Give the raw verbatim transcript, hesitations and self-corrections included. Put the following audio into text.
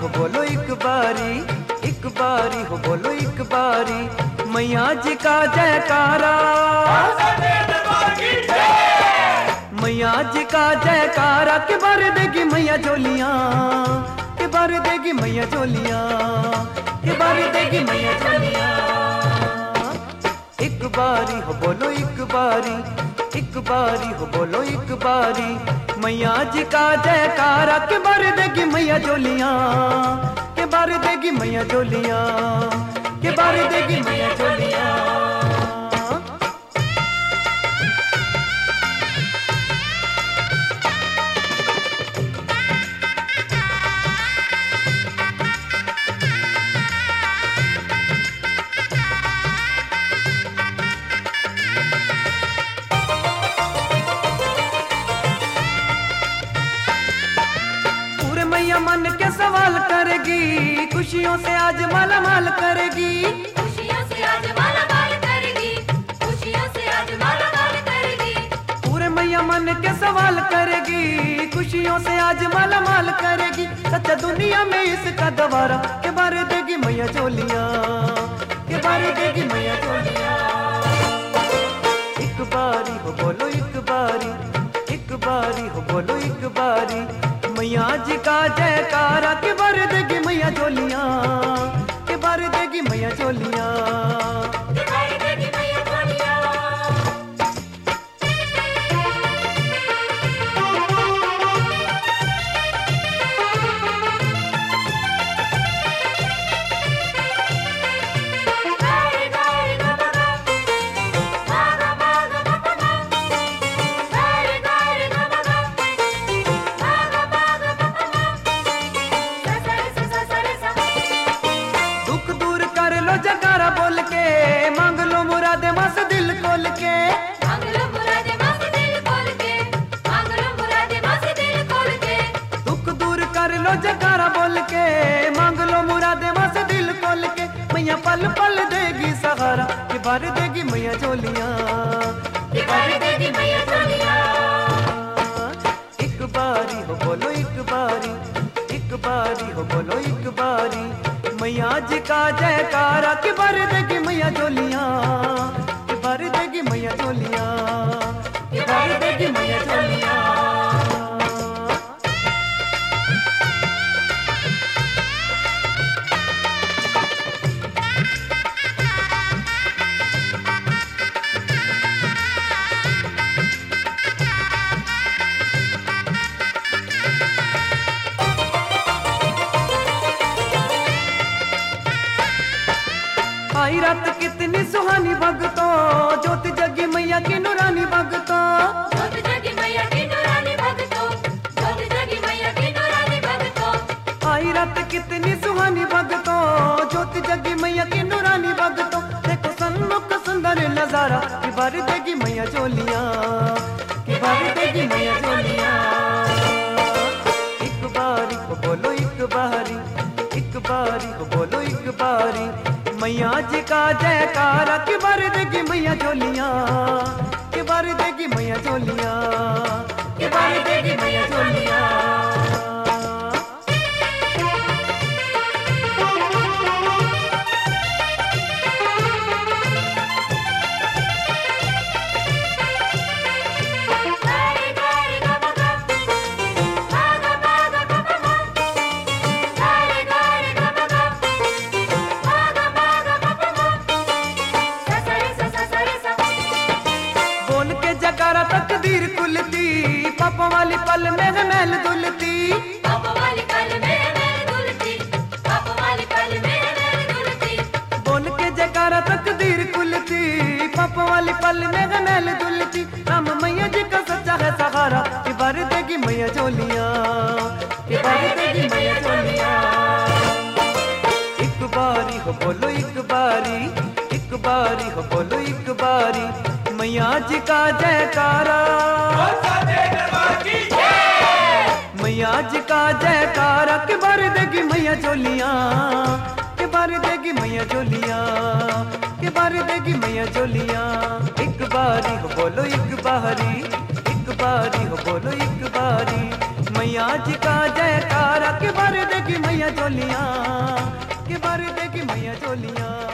हो बोलो एक बारी, एक बारी हो बोलो एक बारी, मैया जी का जयकारा, मैया जी का जयकारा। के बार देगी मैया झोलियाँ, के बार देगी मैया झोलियाँ, के बार देगी मैया झोलियाँ। एक बारी हो बोलो एक बारी, एक बारी हो बोलो एक बारी, मैया जी का जयकारा। के बार देगी मैया झोलियाँ, के बार देगी मैया झोलियाँ, के बार देगी मैया झोलियाँ। मैया मन के सवाल करेगी, खुशियों से आज माला माल करेगी, खुशियों से आज माला माल करेगी, खुशियों से आज माला माल करेगी। पूरे मैया मन के सवाल करेगी, खुशियों से आज माला माल करेगी। सच्चा दुनिया में इसका दोबारा, के बार देगी मैया झोलियाँ, के बार देगी मैया झोलियाँ। एक बारी हो बोलो एक बारी, एक बारी हो बोलो एक बारी, मैया जी का जयकारा। के बार देगी मैया झोलियाँ, के बार देगी मैया झोलियाँ, के बार देगी मैया झोलियाँ। जयकारा बोल के मांग लो मुरादे माँ से दिल खोल के, मांग लो मुरादे माँ से दिल खोल के, मांग लो मुरादे माँ से दिल खोल के। दुख दूर कर लो जयकारा बोल के, मांग लो मुरादे माँ से दिल खोल के। मैया पल पल देगी सहारा, के बार देगी मैया झोलियाँ, के बार देगी मैया झोलियाँ। एक बारी हो बोलो एक बारी, एक बारी हो बोलो एक बारी, मैया जी का जयकारा। के बार देगी मैया झोलियाँ, के बार देगी मैया झोलियाँ, के बार देगी मैया झोलियाँ। आई रात कितनी सुहानी भगतो, ज्योति जगी मैया की नूरानी भगतो, ज्योति जगी मैया की नूरानी भगतो, ज्योति जगी मैया की नूरानी भगतो। आई रात कितनी सुहानी भगतो, ज्योति जगी मैया की नूरानी भगतो। देखो सन्मुख सुंदर नजारा, के बार देगी मैया झोलियाँ, के बार देगी मैया झोलियाँ। एक बारी को बोलो एक बारी, एक बारी को बोलो एक बारी, मैया जी का जयकारा। के बार देगी मैया झोलियाँ, के बार देगी मैया झोलियाँ, के बार देगी मैया झोलियाँ। जयकारा तकदीर खुलती, पापों वाली पल में है महल दुलती, पापों वाली पल में है महल दुलती, पापों वाली पल में है महल दुलती। बोल के जयकारा तकदीर खुलती, पापों वाली पल में है महल दुलती। राम मैया जी का सच्चा है सहारा, के बार देगी मैया झोलियाँ, के बार देगी मैया झोलियाँ। एक बारी हो बोलो एक बारी, एक बारी हो बोलो एक बारी, मैया जी का जयकारा, मैया जी का जयकारा। के बार देगी मैया झोलियाँ, के बार देगी मैया झोलियाँ, के बार देगी मैया झोलियाँ। एक बारी हो बोलो एक बारी, एक बारी हो बोलो एक बारी, मैया जी का जयकारा के भर देगी मैया झोलियाँ, के भर देगी मैया झोलियाँ।